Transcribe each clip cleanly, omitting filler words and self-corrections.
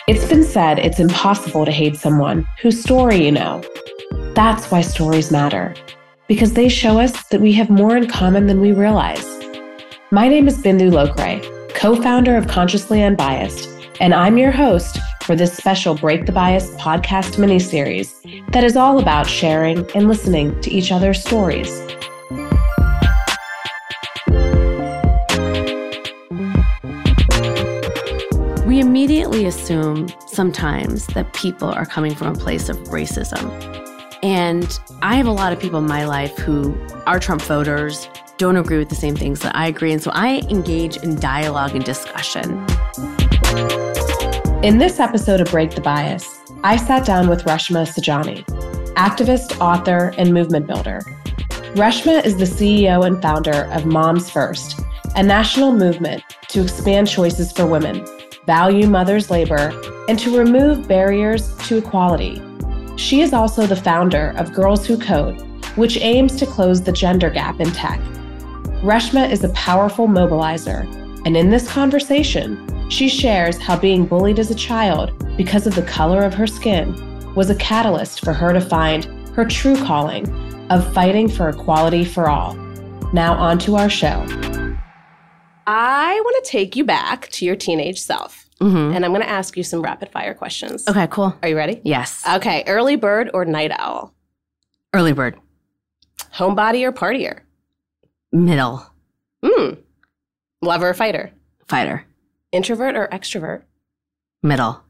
It's been said it's impossible to hate someone whose story you know. That's why stories matter, because they show us that we have more in common than we realize. My name is Bindu Lokre, co-founder of Consciously Unbiased, and I'm your host for this special Break the Bias podcast miniseries that is all about sharing and listening to each other's stories. We immediately assume sometimes that people are coming from a place of racism. And I have a lot of people in my life who are Trump voters, don't agree with the same things that I agree. And so I engage in dialogue and discussion. In this episode of Break the Bias, I sat down with Reshma Saujani, activist, author, and movement builder. Reshma is the CEO and founder of Moms First, a national movement to expand choices for women, value mothers' labor, and to remove barriers to equality. She is also the founder of Girls Who Code, which aims to close the gender gap in tech. Reshma is a powerful mobilizer, and in this conversation, she shares how being bullied as a child because of the color of her skin was a catalyst for her to find her true calling of fighting for equality for all. Now on to our show. I want to take you back to your teenage self. Mm-hmm. And I'm going to ask you some rapid fire questions. Okay, cool. Are you ready? Yes. Okay, early bird or night owl? Early bird. Homebody or partier? Middle. Lover or fighter? Fighter. Introvert or extrovert? Middle.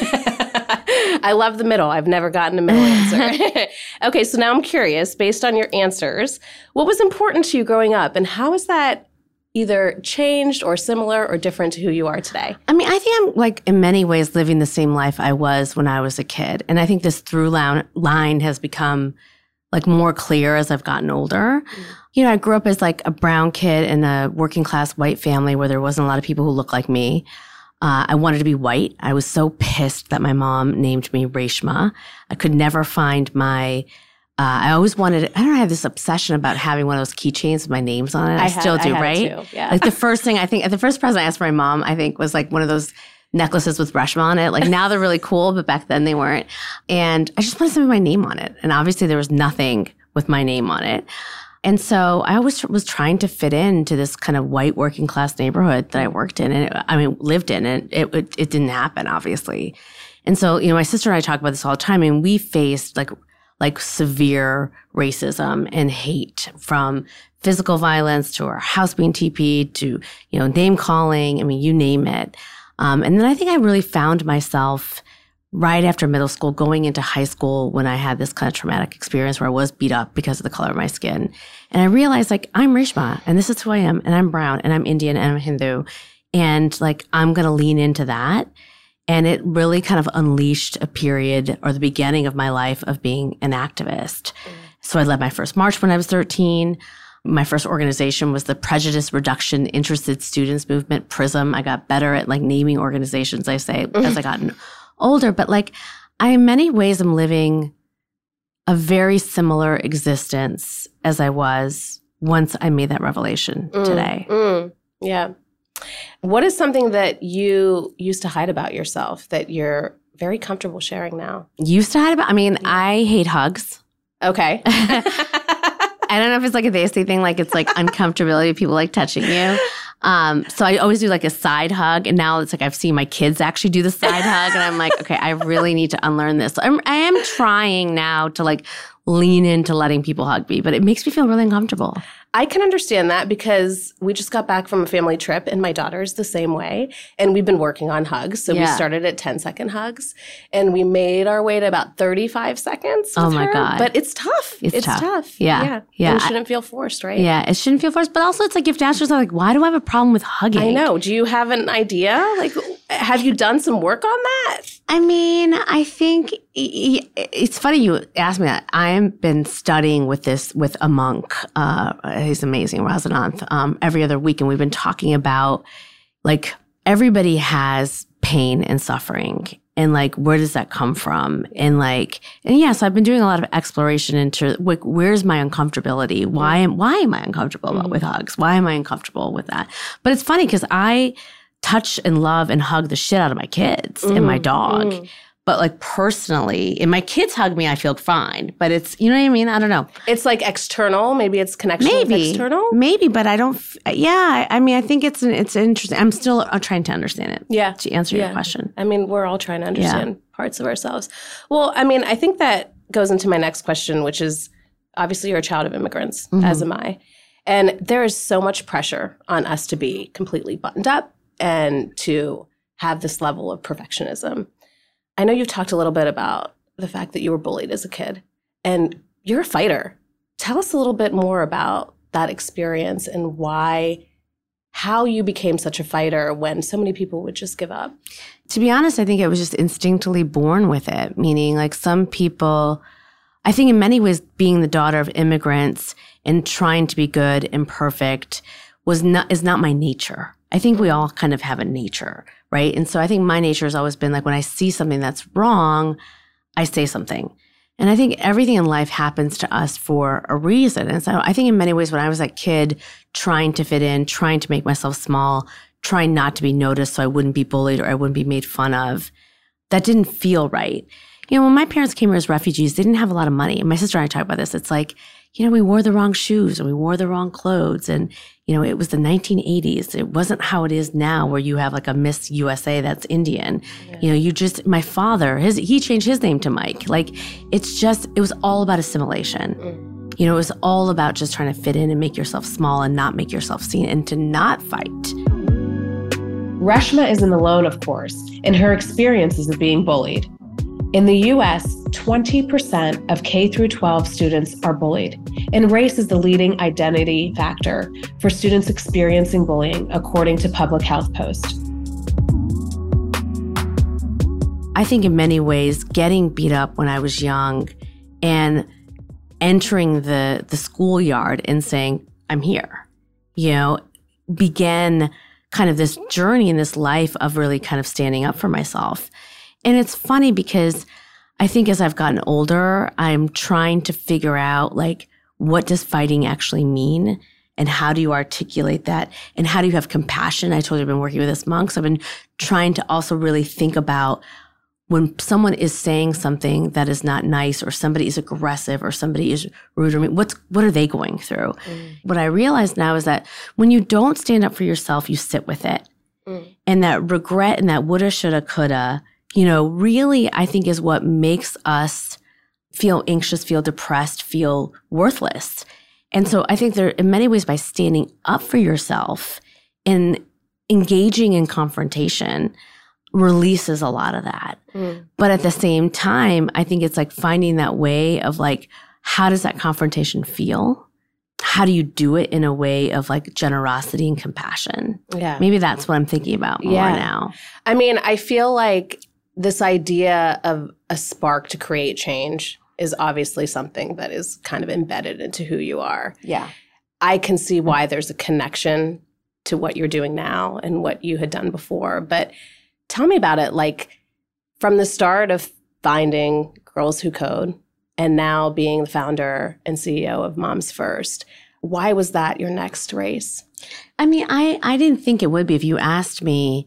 I love the middle. I've never gotten a middle answer. Okay, so now I'm curious, based on your answers, what was important to you growing up and how has that either changed or similar or different to who you are today? I mean, I think I'm in many ways living the same life I was when I was a kid. And I think this through line has become more clear as I've gotten older. You know, I grew up as a brown kid in a working class white family where there wasn't a lot of people who looked like me. I wanted to be white. I was so pissed that my mom named me Reshma. I could never find my I always wanted, I have this obsession about having one of those keychains with my names on it. I still do, right? Too, yeah. The first thing the first present I asked for my mom, I think was one of those necklaces with Reshma on it. Now they're really cool, but back then they weren't. And I just wanted something with my name on it. And obviously there was nothing with my name on it. And so I always was trying to fit into this kind of white working class neighborhood that I worked in and lived in. And it didn't happen, obviously. And so, my sister and I talk about this all the time. And we faced severe racism and hate, from physical violence to our house being TP'd to, name calling. I mean, you name it. And then I think I really found myself right after middle school, going into high school, when I had this kind of traumatic experience where I was beat up because of the color of my skin. And I realized I'm Reshma and this is who I am, and I'm brown and I'm Indian and I'm Hindu. And I'm going to lean into that. And it really kind of unleashed a period, or the beginning of my life, of being an activist. So I led my first march when I was 13. My first organization was the Prejudice Reduction Interested Students Movement, PRISM. I got better at naming organizations, I say, as I got older. But I, in many ways, am living a very similar existence as I was once I made that revelation today. Yeah. What is something that you used to hide about yourself that you're very comfortable sharing now? Used to hide about? I hate hugs. Okay. I don't know if it's a Daisy thing, it's uncomfortability of people touching you. So I always do a side hug, and now it's I've seen my kids actually do the side hug, and I'm okay, I really need to unlearn this. So I am trying now to lean into letting people hug me, but it makes me feel really uncomfortable. I can understand that because we just got back from a family trip and my daughter's the same way. And we've been working on hugs. So we started at 10-second hugs and we made our way to about 35 seconds with her. God. But it's tough. It's tough. Yeah. And it shouldn't feel forced, right? Yeah, it shouldn't feel forced. But also it's you have to ask yourself, why do I have a problem with hugging? I know. Do you have an idea? Have you done some work on that? I think it's funny you asked me that. I've been studying with a monk. He's amazing, Razanath, every other week. And we've been talking about everybody has pain and suffering. And where does that come from? And so I've been doing a lot of exploration into where's my uncomfortability? Why am I uncomfortable with hugs? Why am I uncomfortable with that? But it's funny because I touch and love and hug the shit out of my kids and my dog. But like personally, and my kids hug me, I feel fine. But it's, you know what I mean? I don't know. It's like external. Maybe it's connection with external. Maybe, but I don't. I mean, I think it's interesting. I'm still trying to understand it. Yeah. To answer your question. I mean, we're all trying to understand parts of ourselves. Well, I mean, I think that goes into my next question, which is obviously you're a child of immigrants, as am I. And there is so much pressure on us to be completely buttoned up and to have this level of perfectionism. I know you've talked a little bit about the fact that you were bullied as a kid, and you're a fighter. Tell us a little bit more about that experience and how you became such a fighter when so many people would just give up. To be honest, I think I was just instinctively born with it, meaning like some people, I think in many ways being the daughter of immigrants and trying to be good and perfect is not my nature. I think we all kind of have a nature, right? And so I think my nature has always been like when I see something that's wrong, I say something. And I think everything in life happens to us for a reason. And so I think in many ways when I was that kid trying to fit in, trying to make myself small, trying not to be noticed so I wouldn't be bullied or I wouldn't be made fun of, that didn't feel right. You know, when my parents came here as refugees, they didn't have a lot of money. And my sister and I talk about this. It's like, you know, we wore the wrong shoes and we wore the wrong clothes. And, you know, it was the 1980s. It wasn't how it is now where you have like a Miss USA that's Indian. Yeah. You know, my father, he changed his name to Mike. Like, it was all about assimilation. You know, it was all about just trying to fit in and make yourself small and not make yourself seen and to not fight. Reshma isn't alone, of course, in her experiences of being bullied. In the U.S., 20% of K through 12 students are bullied, and race is the leading identity factor for students experiencing bullying, according to Public Health Post. I think in many ways, getting beat up when I was young and entering the schoolyard and saying, I'm here, you know, began kind of this journey in this life of really kind of standing up for myself. And it's funny because I think as I've gotten older, I'm trying to figure out like, what does fighting actually mean? And how do you articulate that? And how do you have compassion? I told you I've been working with this monk. So I've been trying to also really think about when someone is saying something that is not nice or somebody is aggressive or somebody is rude or mean, what are they going through? What I realize now is that when you don't stand up for yourself, you sit with it. And that regret and that woulda, shoulda, coulda, you know, really, I think is what makes us feel anxious, feel depressed, feel worthless. And so I think there, in many ways, by standing up for yourself and engaging in confrontation releases a lot of that. But at the same time, I think it's like finding that way of like, how does that confrontation feel? How do you do it in a way of like generosity and compassion? Yeah. Maybe that's what I'm thinking about more now. I mean, I feel like this idea of a spark to create change is obviously something that is kind of embedded into who you are. Yeah. I can see why there's a connection to what you're doing now and what you had done before. But tell me about it, like from the start of finding Girls Who Code and now being the founder and CEO of Moms First, why was that your next race? I mean, I didn't think it would be. If you asked me,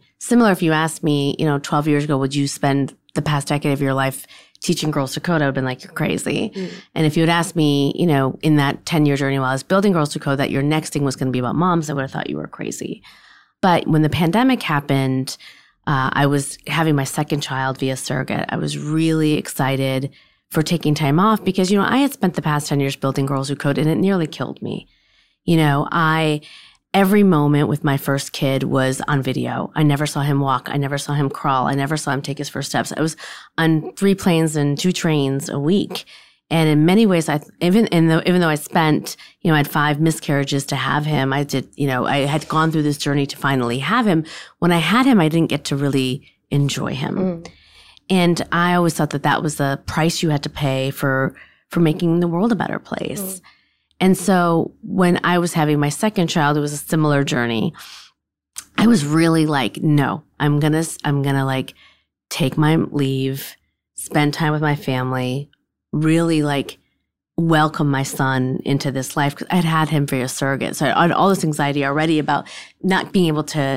12 years ago, would you spend the past decade of your life teaching Girls to Code? I would have been like, you're crazy. And if you had asked me, you know, in that 10-year journey while I was building Girls to Code, that your next thing was going to be about moms, I would have thought you were crazy. But when the pandemic happened, I was having my second child via surrogate. I was really excited for taking time off because, you know, I had spent the past 10 years building Girls Who Code and it nearly killed me. You know, every moment with my first kid was on video. I never saw him walk. I never saw him crawl. I never saw him take his first steps. I was on 3 planes and 2 trains a week. And in many ways, even though I spent, you know, I had 5 miscarriages to have him, I had gone through this journey to finally have him. When I had him, I didn't get to really enjoy him. And I always thought that was the price you had to pay for making the world a better place. And so when I was having my second child, it was a similar journey. I was really like, no, I'm gonna like take my leave, spend time with my family, really like welcome my son into this life because I'd had him for a surrogate. So I had all this anxiety already about not being able to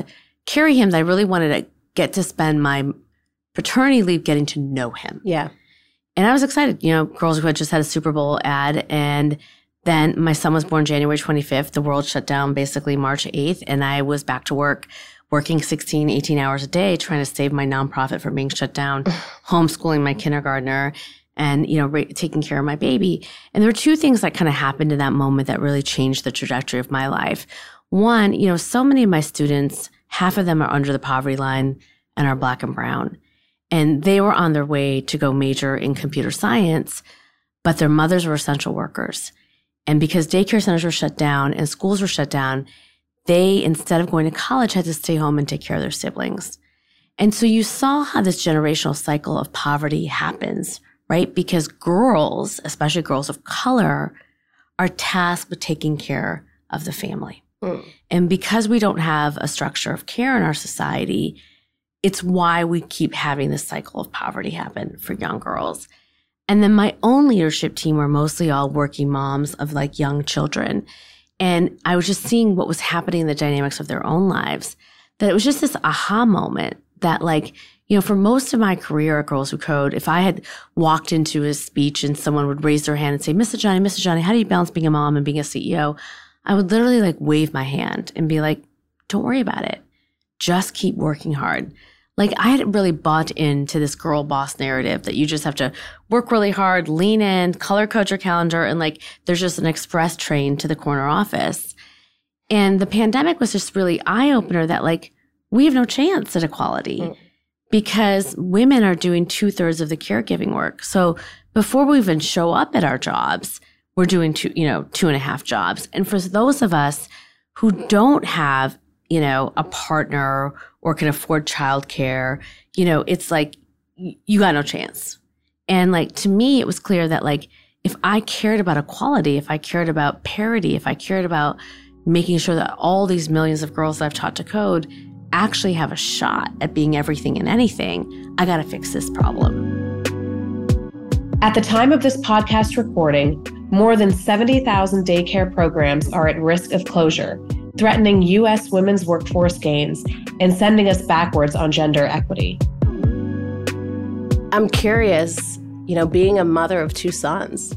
carry him that I really wanted to get to spend my paternity leave getting to know him. Yeah. And I was excited. You know, Girls Who had just had a Super Bowl ad. And then my son was born January 25th. The world shut down basically March 8th. And I was back to work, working 16, 18 hours a day, trying to save my nonprofit from being shut down, homeschooling my kindergartner, and, you know, taking care of my baby. And there were two things that kind of happened in that moment that really changed the trajectory of my life. One, you know, so many of my students, half of them are under the poverty line and are Black and brown. And they were on their way to go major in computer science, but their mothers were essential workers. And because daycare centers were shut down and schools were shut down, they, instead of going to college, had to stay home and take care of their siblings. And so you saw how this generational cycle of poverty happens, right? Because girls, especially girls of color, are tasked with taking care of the family. And because we don't have a structure of care in our society, it's why we keep having this cycle of poverty happen for young girls. And then my own leadership team were mostly all working moms of like young children. And I was just seeing what was happening in the dynamics of their own lives, that it was just this aha moment that, like, you know, for most of my career at Girls Who Code, if I had walked into a speech and someone would raise their hand and say, Mr. Johnny, how do you balance being a mom and being a CEO? I would literally like wave my hand and be like, don't worry about it. Just keep working hard. Like, I hadn't really bought into this girl boss narrative that you just have to work really hard, lean in, color code your calendar, and like there's just an express train to the corner office. And the pandemic was just really eye-opener that like we have no chance at equality because women are doing 2/3 of the caregiving work. So before we even show up at our jobs, we're doing 2.5 jobs. And for those of us who don't have, you know, a partner or can afford childcare, you know, it's like, you got no chance. And like, to me, it was clear that like, if I cared about equality, if I cared about parity, if I cared about making sure that all these millions of girls that I've taught to code actually have a shot at being everything and anything, I got to fix this problem. At the time of this podcast recording, more than 70,000 daycare programs are at risk of closure, threatening U.S. women's workforce gains and sending us backwards on gender equity. I'm curious, you know, being a mother of two sons,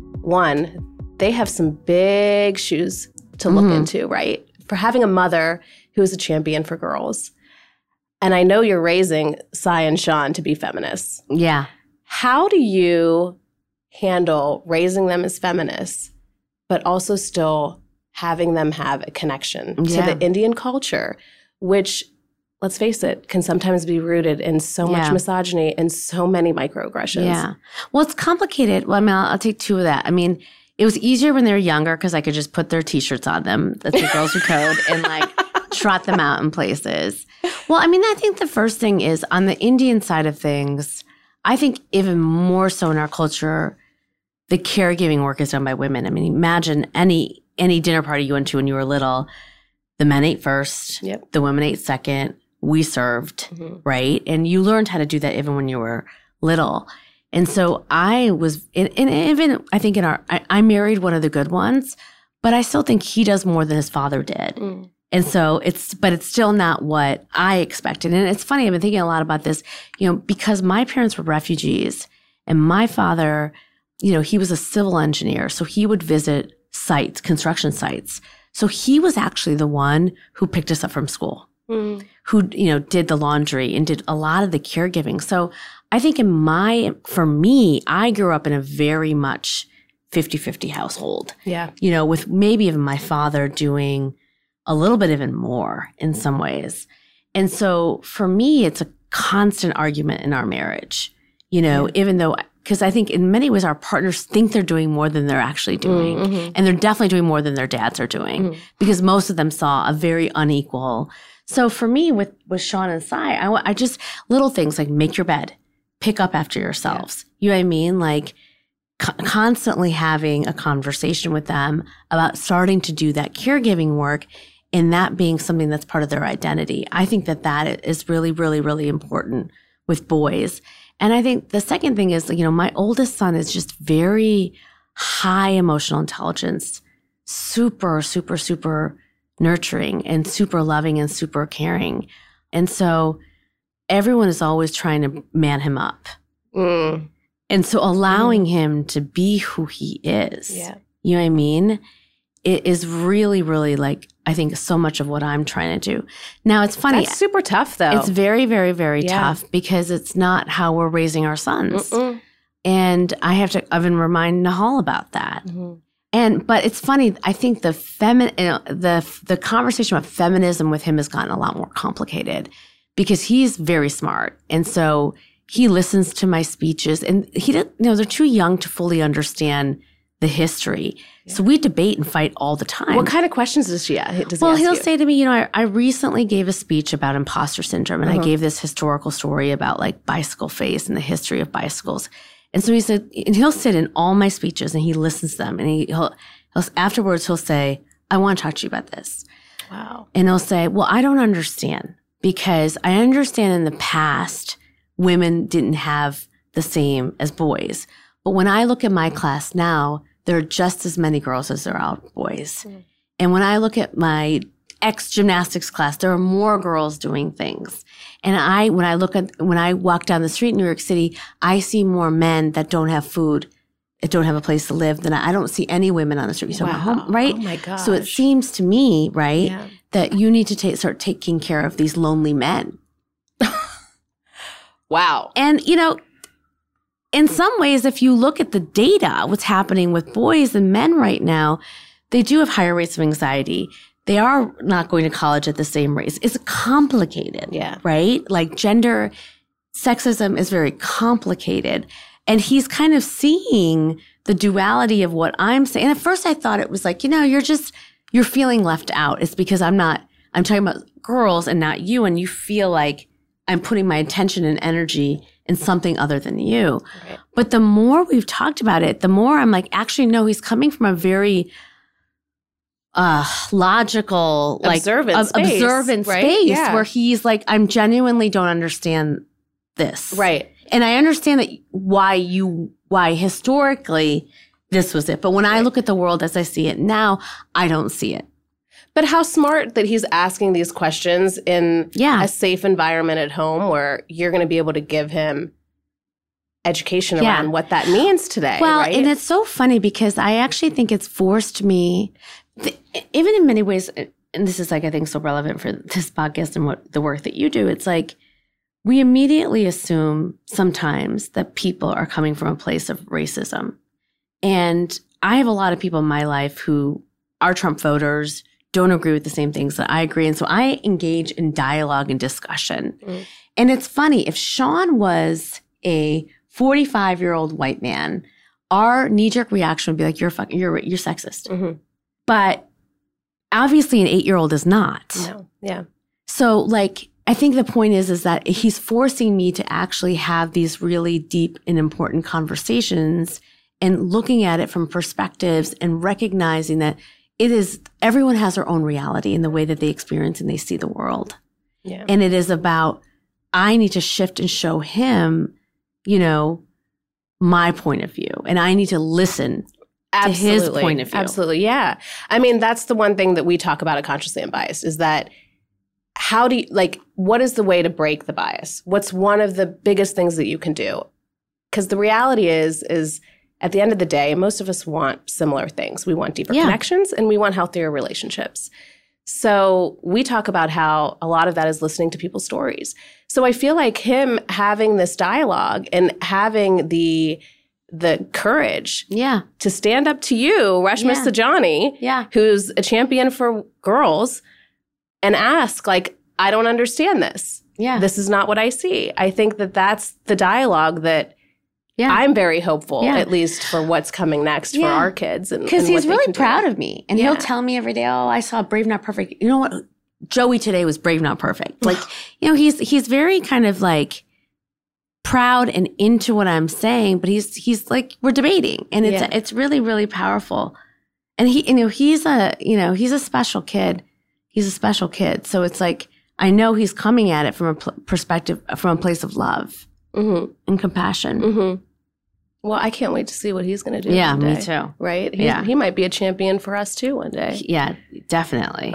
one, they have some big shoes to look into, right? For having a mother who is a champion for girls. And I know you're raising Sai and Sean to be feminists. Yeah. How do you handle raising them as feminists, but also still having them have a connection to the Indian culture, which, let's face it, can sometimes be rooted in so much misogyny and so many microaggressions? Yeah. Well, it's complicated. Well, I mean, I'll take two of that. I mean, it was easier when they were younger because I could just put their T-shirts on them. That's the Girls Who Code, and like trot them out in places. Well, I mean, I think the first thing is on the Indian side of things, I think even more so in our culture, the caregiving work is done by women. I mean, imagine any dinner party you went to when you were little, the men ate first, the women ate second, we served, right? And you learned how to do that even when you were little. And so I was, and even I think I married one of the good ones, but I still think he does more than his father did. And so it's still not what I expected. And it's funny, I've been thinking a lot about this, you know, because my parents were refugees and my father, you know, he was a civil engineer. So he would visit sites, construction sites. So he was actually the one who picked us up from school, who, you know, did the laundry and did a lot of the caregiving. So I think for me, I grew up in a very much 50-50 household. Yeah. You know, with maybe even my father doing a little bit even more in some ways. And so for me, it's a constant argument in our marriage, you know, even though, because I think in many ways our partners think they're doing more than they're actually doing. And they're definitely doing more than their dads are doing because most of them saw a very unequal. So for me with Sean and Sai, I just little things like make your bed, pick up after yourselves. You know what I mean? Like constantly having a conversation with them about starting to do that caregiving work and that being something that's part of their identity. I think that is really, really, really important with boys. And I think the second thing is, you know, my oldest son is just very high emotional intelligence, super, super, super nurturing and super loving and super caring. And so everyone is always trying to man him up. And so allowing him to be who he is, you know what I mean? It is really, really like, I think so much of what I'm trying to do. Now, it's funny. That's super tough, though. It's very, very, very tough because it's not how we're raising our sons. And I've been reminding Nahal about that. But it's funny. I think the conversation about feminism with him has gotten a lot more complicated because he's very smart. And so he listens to my speeches and he doesn't, they're too young to fully understand the history. So we debate and fight all the time. What kind of questions does he ask? Well, he'll say to me, I recently gave a speech about imposter syndrome and I gave this historical story about like bicycle face and the history of bicycles. And so he said, and he'll sit in all my speeches and he listens to them and he'll afterwards he'll say, I want to talk to you about this. Wow. And he'll say, well, I don't understand because I understand in the past women didn't have the same as boys. But when I look at my class now, there are just as many girls as there are boys. And when I look at my gymnastics class, there are more girls doing things. And when I walk down the street in New York City, I see more men that don't have food, that don't have a place to live than I don't see any women on the street. So home, right? Oh my gosh. So it seems to me, right, that you need to start taking care of these lonely men. Wow. And, in some ways, if you look at the data, what's happening with boys and men right now, they do have higher rates of anxiety. They are not going to college at the same rates. It's complicated, right? Like gender sexism is very complicated. And he's kind of seeing the duality of what I'm saying. And at first I thought it was like, you're feeling left out. It's because I'm talking about girls and not you. And you feel like I'm putting my attention and energy in something other than you. Right. But the more we've talked about it, the more I'm like, actually, no, he's coming from a very logical, observant space, right? Where he's like, I'm genuinely don't understand this. Right. And I understand that why historically this was it. But when I look at the world as I see it now, I don't see it. But how smart that he's asking these questions in a safe environment at home where you're going to be able to give him education around what that means today. Well, right? And it's so funny because I actually think it's forced me, even in many ways, and this is like, I think so relevant for this podcast and what the work that you do. It's like we immediately assume sometimes that people are coming from a place of racism. And I have a lot of people in my life who are Trump voters, don't agree with the same things that I agree. And so I engage in dialogue and discussion. And it's funny, if Sean was a 45-year-old white man, our knee-jerk reaction would be like, you're sexist. But obviously an 8-year-old is not. No. Yeah. So like, I think the point is that he's forcing me to actually have these really deep and important conversations and looking at it from perspectives and recognizing that everyone has their own reality in the way that they experience and they see the world. Yeah. And it is about, I need to shift and show him, my point of view. And I need to listen to his point of view. Absolutely. Yeah. I mean, that's the one thing that we talk about at Consciously Unbiased is that what is the way to break the bias? What's one of the biggest things that you can do? Because the reality is at the end of the day, most of us want similar things. We want deeper connections and we want healthier relationships. So we talk about how a lot of that is listening to people's stories. So I feel like him having this dialogue and having the courage to stand up to you, Reshma Saujani, who's a champion for girls, and ask, like, I don't understand this. Yeah. This is not what I see. I think that that's the dialogue that I'm very hopeful, at least for what's coming next for our kids. Because he's really proud of me. And he'll tell me every day, I saw Brave Not Perfect. You know what? Joey today was Brave Not Perfect. Like, he's very kind of like proud and into what I'm saying, but he's like, we're debating. And it's really, really powerful. And he's a special kid. He's a special kid. So it's like, I know he's coming at it from a perspective, from a place of love and compassion. Well, I can't wait to see what he's going to do. Yeah, one day, me too. Right? Yeah. He might be a champion for us too one day. Yeah, definitely.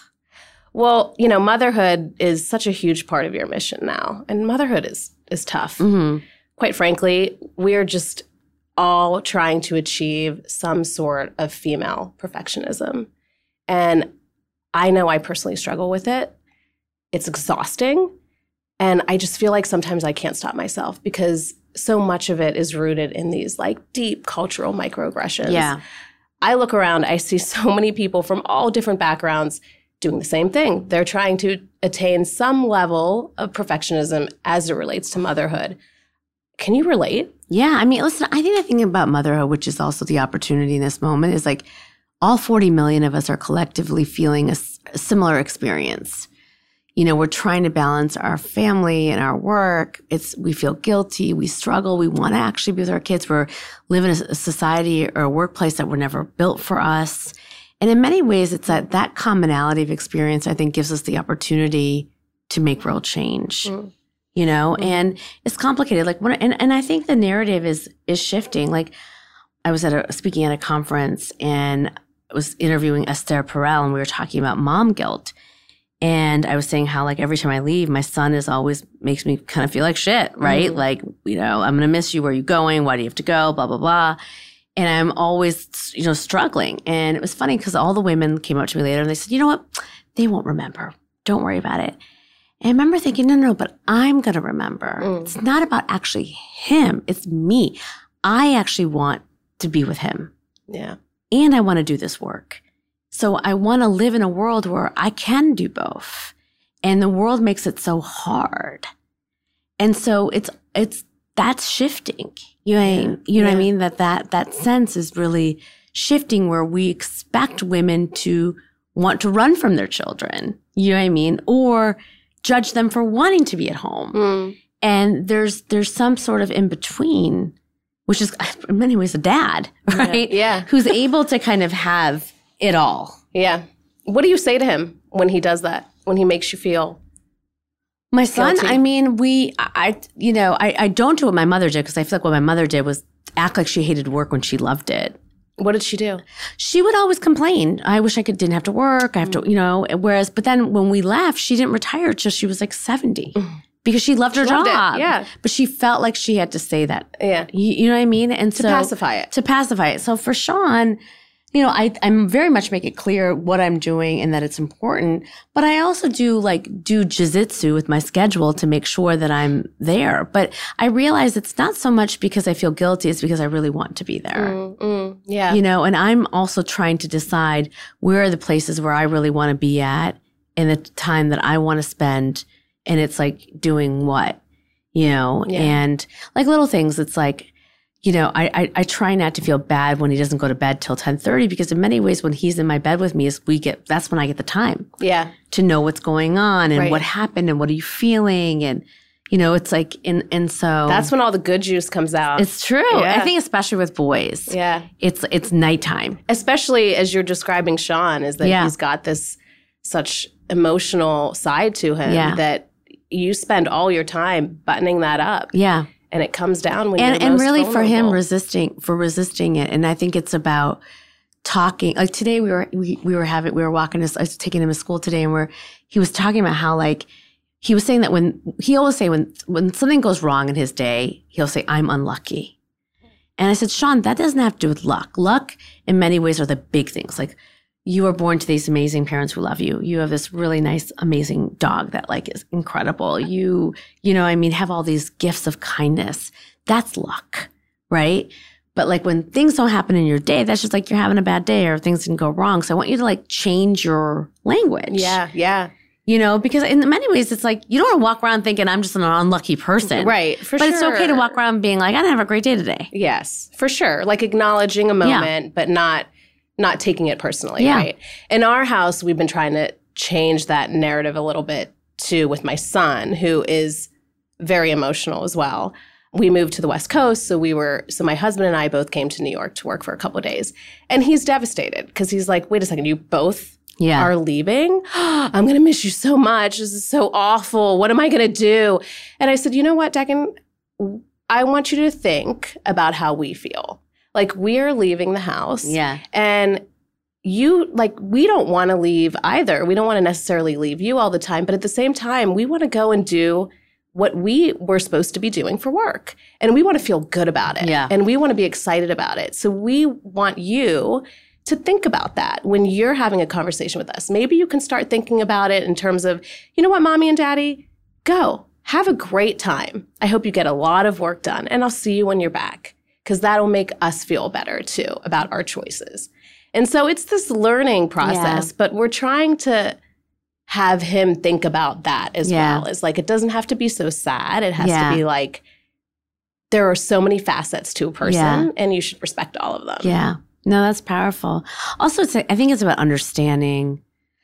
Well, motherhood is such a huge part of your mission now. And motherhood is tough. Mm-hmm. Quite frankly, we're just all trying to achieve some sort of female perfectionism. And I know I personally struggle with it. It's exhausting. And I just feel like sometimes I can't stop myself because so much of it is rooted in these like deep cultural microaggressions. Yeah. I look around, I see so many people from all different backgrounds doing the same thing. They're trying to attain some level of perfectionism as it relates to motherhood. Can you relate? Yeah. I mean, listen, I think the thing about motherhood, which is also the opportunity in this moment, is like all 40 million of us are collectively feeling a similar experience. We're trying to balance our family and our work. We feel guilty. We struggle. We want to actually be with our kids. We're living in a society or a workplace that were never built for us. And in many ways, it's that commonality of experience, I think, gives us the opportunity to make real change. And it's complicated. Like and I think the narrative is shifting. Like I was speaking at a conference and I was interviewing Esther Perel, and we were talking about mom guilt. And I was saying how like every time I leave, my son always makes me kind of feel like shit, right? Mm-hmm. Like, I'm going to miss you. Where are you going? Why do you have to go? Blah, blah, blah. And I'm always, struggling. And it was funny because all the women came up to me later and they said, you know what? They won't remember. Don't worry about it. And I remember thinking, no, but I'm going to remember. It's not about actually him. It's me. I actually want to be with him. Yeah. And I want to do this work. So I want to live in a world where I can do both. And the world makes it so hard. And so that's shifting. You know what I mean? That sense is really shifting where we expect women to want to run from their children. You know what I mean? Or judge them for wanting to be at home. And there's some sort of in between, which is in many ways a dad, right? Yeah. Who's able to kind of have it all. Yeah. What do you say to him when he does that? When he makes you feel my son? guilty? I mean, I don't do what my mother did because I feel like what my mother did was act like she hated work when she loved it. What did she do? She would always complain. I wish I didn't have to work. I have to, but then when we left, she didn't retire until she was like 70 because she loved her job. Yeah. But she felt like she had to say that. Yeah. You know what I mean? And to pacify it. To pacify it. So for Sean, I'm very much make it clear what I'm doing and that it's important. But I also do jiu-jitsu with my schedule to make sure that I'm there. But I realize it's not so much because I feel guilty. It's because I really want to be there. Yeah. And I'm also trying to decide where are the places where I really want to be at and the time that I want to spend. And it's like doing what, and like little things. It's like, I try not to feel bad when he doesn't go to bed till 10:30 because in many ways when he's in my bed with me that's when I get the time. Yeah. To know what's going on and what happened and what are you feeling and it's like and so that's when all the good juice comes out. It's true. Yeah. I think especially with boys. Yeah. It's nighttime. Especially as you're describing Sean is that he's got this such emotional side to him that you spend all your time buttoning that up. Yeah. And it comes down when you're most and really vulnerable. for him resisting it. And I think it's about talking. Like today we were walking I was taking him to school today and he was talking about how like he was saying that when something goes wrong in his day, he'll say, I'm unlucky. And I said, Sean, that doesn't have to do with luck. Luck in many ways are the big things. Like you were born to these amazing parents who love you. You have this really nice, amazing dog that like is incredible. You have all these gifts of kindness. That's luck, right? But like when things don't happen in your day, that's just like you're having a bad day or things didn't go wrong. So I want you to like change your language. Yeah, yeah. Because in many ways it's like you don't want to walk around thinking I'm just an unlucky person. Right, for sure. But it's okay to walk around being like, I didn't have a great day today. Yes, for sure. Like acknowledging a moment, but not taking it personally, right? In our house, we've been trying to change that narrative a little bit too with my son, who is very emotional as well. We moved to the West Coast, so my husband and I both came to New York to work for a couple of days. And he's devastated because he's like, wait a second, you both are leaving? I'm going to miss you so much. This is so awful. What am I going to do? And I said, you know what, Declan? I want you to think about how we feel. Like, we're leaving the house. Yeah. And we don't want to leave either. We don't want to necessarily leave you all the time. But at the same time, we want to go and do what we were supposed to be doing for work. And we want to feel good about it. Yeah. And we want to be excited about it. So we want you to think about that when you're having a conversation with us. Maybe you can start thinking about it in terms of, you know what, mommy and daddy, go. Have a great time. I hope you get a lot of work done. And I'll see you when you're back. Because that'll make us feel better, too, about our choices. And so it's this learning process, but we're trying to have him think about that as well. It's like, it doesn't have to be so sad. It has to be like, there are so many facets to a person, and you should respect all of them. Yeah. No, that's powerful. Also, I think it's about understanding,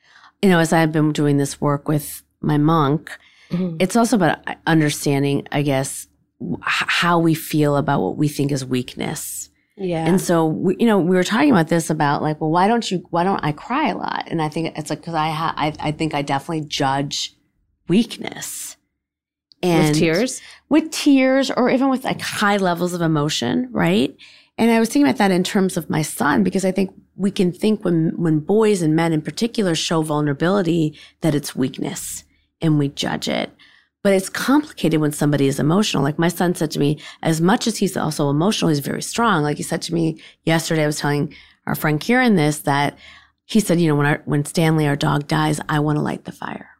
as I've been doing this work with my monk, it's also about understanding, I guess, how we feel about what we think is weakness. Yeah. And so, we were talking about this about like, well, why don't I cry a lot? And I think it's like, because I think I definitely judge weakness. And with tears? With tears, or even with like high levels of emotion, right? And I was thinking about that in terms of my son, because I think we can think when boys and men in particular show vulnerability that it's weakness and we judge it. But it's complicated when somebody is emotional. Like my son said to me, as much as he's also emotional, he's very strong. Like he said to me yesterday, I was telling our friend Kieran this, that he said, when Stanley, our dog, dies, I want to light the fire.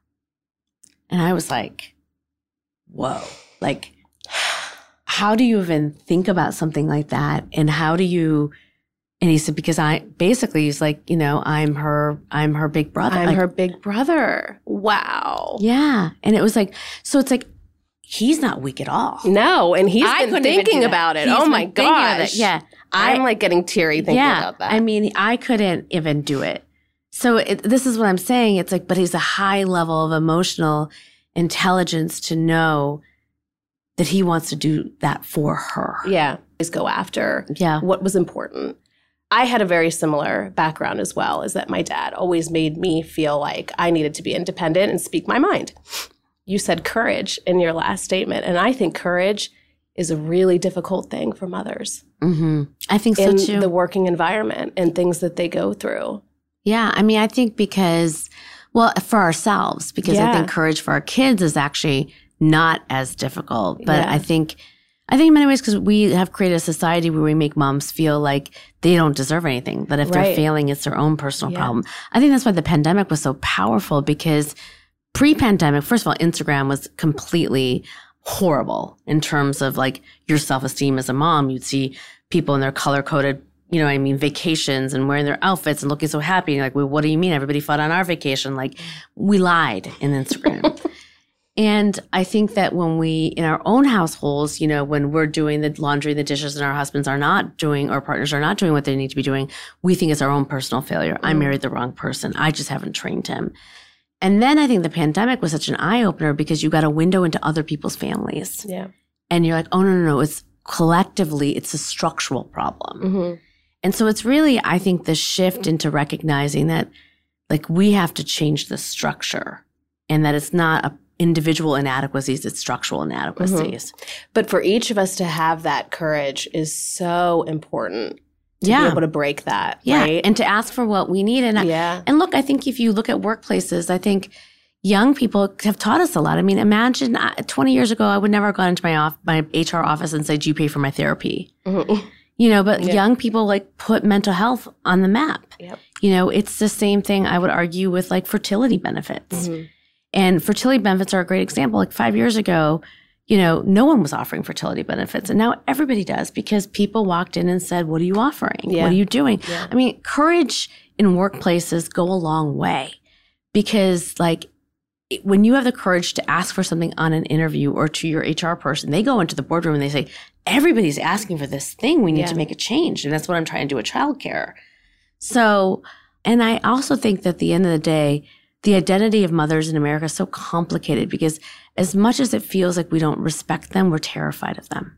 And I was like, whoa, like, how do you even think about something like that? And how do you, and he said, because he's like, I'm her big brother. I'm her big brother. Wow. Yeah. And it was like, so it's like, he's not weak at all. No. And he's been thinking about it. Oh my gosh. Yeah. I'm like getting teary thinking about that. I mean, I couldn't even do it. So this is what I'm saying. It's like, but he's a high level of emotional intelligence to know that he wants to do that for her. Yeah. Just go after what was important. I had a very similar background as well, is that my dad always made me feel like I needed to be independent and speak my mind. You said courage in your last statement, and I think courage is a really difficult thing for mothers. Mm-hmm. I think so too. In the working environment and things that they go through. Yeah. I mean, I think for ourselves, because I think courage for our kids is actually not as difficult. But I think in many ways, because we have created a society where we make moms feel like they don't deserve anything, that if they're failing, it's their own personal problem. I think that's why the pandemic was so powerful, because pre-pandemic, first of all, Instagram was completely horrible in terms of like your self-esteem as a mom. You'd see people in their color-coded, vacations and wearing their outfits and looking so happy. And you're like, well, what do you mean? Everybody fought on our vacation. Like, we lied in Instagram. And I think that when we, in our own households, when we're doing the laundry, the dishes, and our husbands are not doing, or partners are not doing what they need to be doing, we think it's our own personal failure. I married the wrong person. I just haven't trained him. And then I think the pandemic was such an eye-opener, because you got a window into other people's families. Yeah. And you're like, oh, no. It's collectively, it's a structural problem. Mm-hmm. And so it's really, I think, the shift into recognizing that, like, we have to change the structure, and that it's not individual inadequacies, it's structural inadequacies. Mm-hmm. But for each of us to have that courage is so important to be able to break that, right? And to ask for what we need. And look, I think if you look at workplaces, I think young people have taught us a lot. I mean, imagine 20 years ago, I would never have gone into my HR office and say, do you pay for my therapy? Mm-hmm. But young people like put mental health on the map. Yep. It's the same thing I would argue with like fertility benefits. Mm-hmm. And fertility benefits are a great example. Like 5 years ago, no one was offering fertility benefits. And now everybody does, because people walked in and said, what are you offering? Yeah. What are you doing? Yeah. I mean, courage in workplaces go a long way, because like when you have the courage to ask for something on an interview or to your HR person, they go into the boardroom and they say, everybody's asking for this thing. We need to make a change. And that's what I'm trying to do with childcare. So, and I also think that at the end of the day, the identity of mothers in America is so complicated, because as much as it feels like we don't respect them, we're terrified of them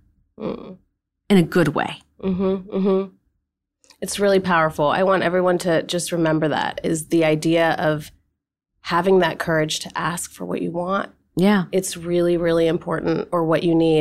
in a good way. Mm-hmm, mm-hmm. It's really powerful. I want everyone to just remember that, is the idea of having that courage to ask for what you want. Yeah. It's really, really important, or what you need.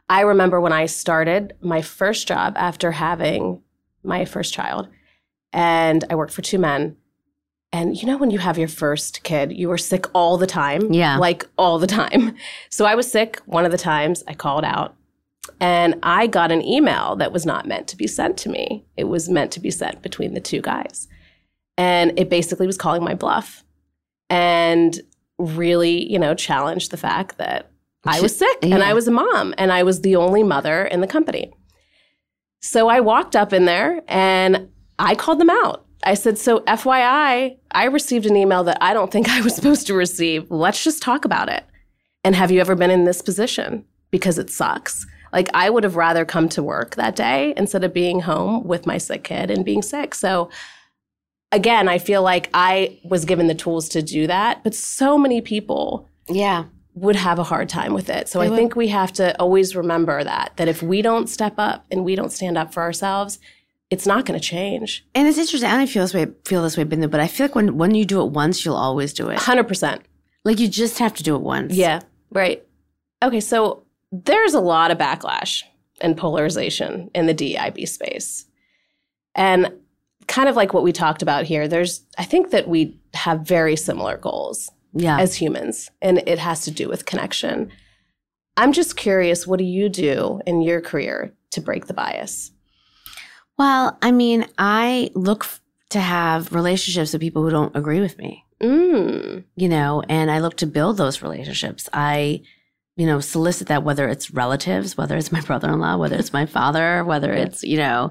I remember when I started my first job after having my first child, and I worked for 2 men. And you know, when you have your first kid, you were sick all the time. Yeah. Like all the time. So I was sick one of the times. I called out. And I got an email that was not meant to be sent to me. It was meant to be sent between the 2 guys. And it basically was calling my bluff and really, challenged the fact that I was sick and I was a mom and I was the only mother in the company. So I walked up in there and I called them out. I said, so FYI, I received an email that I don't think I was supposed to receive. Let's just talk about it. And have you ever been in this position? Because it sucks. Like, I would have rather come to work that day instead of being home with my sick kid and being sick. So again, I feel like I was given the tools to do that, but so many people would have a hard time with it. So I think we have to always remember that if we don't step up and we don't stand up for ourselves, it's not going to change. And it's interesting. I don't feel this way, Bindu, but I feel like when you do it once, you'll always do it. 100%. Like, you just have to do it once. Yeah, right. Okay, so there's a lot of backlash and polarization in the DEIB space. And kind of like what we talked about here, I think that we have very similar goals as humans, and it has to do with connection. I'm just curious, what do you do in your career to break the bias? Well, I mean, I look to have relationships with people who don't agree with me, and I look to build those relationships. I, solicit that, whether it's relatives, whether it's my brother-in-law, whether it's my father, whether it's,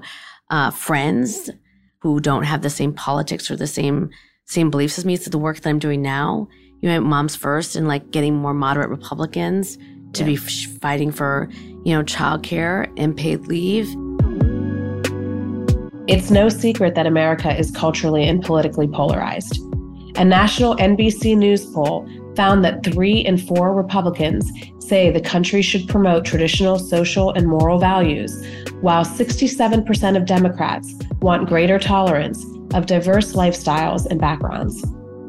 friends who don't have the same politics or the same beliefs as me. So the work that I'm doing now, Moms First, and like getting more moderate Republicans to be fighting for, childcare and paid leave. It's no secret that America is culturally and politically polarized. A national NBC News poll found that 3 in 4 Republicans say the country should promote traditional social and moral values, while 67% of Democrats want greater tolerance of diverse lifestyles and backgrounds.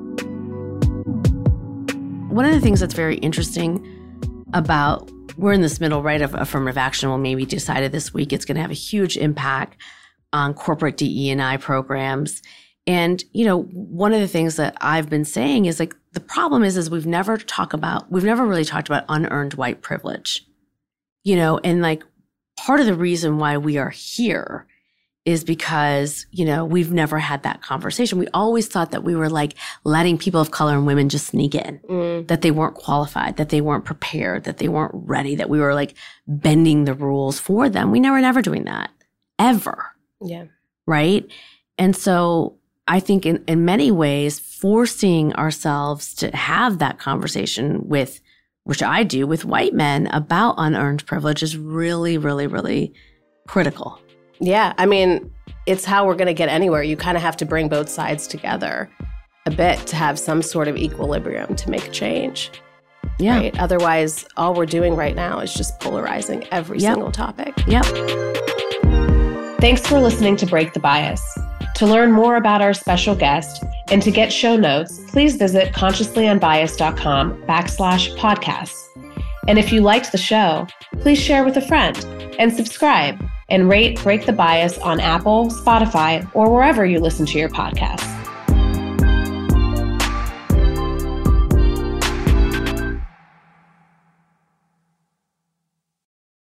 One of the things that's very interesting about, we're in this middle, right, of affirmative action. Well, maybe decided this week it's going to have a huge impact on corporate DE&I programs. And, one of the things that I've been saying is, like, the problem is we've never really talked about unearned white privilege, and like part of the reason why we are here is because, we've never had that conversation. We always thought that we were like letting people of color and women just sneak in, that they weren't qualified, that they weren't prepared, that they weren't ready, that we were like bending the rules for them. We were never doing that, ever. Yeah. Right. And so I think in many ways, forcing ourselves to have that conversation which I do with white men about unearned privilege is really, really, really critical. Yeah. I mean, it's how we're going to get anywhere. You kind of have to bring both sides together a bit to have some sort of equilibrium to make a change. Yeah. Right? Otherwise, all we're doing right now is just polarizing every single topic. Yep. Thanks for listening to Break the Bias. To learn more about our special guest and to get show notes, please visit consciouslyunbiased.com/podcasts. And if you liked the show, please share with a friend and subscribe and rate Break the Bias on Apple, Spotify, or wherever you listen to your podcasts.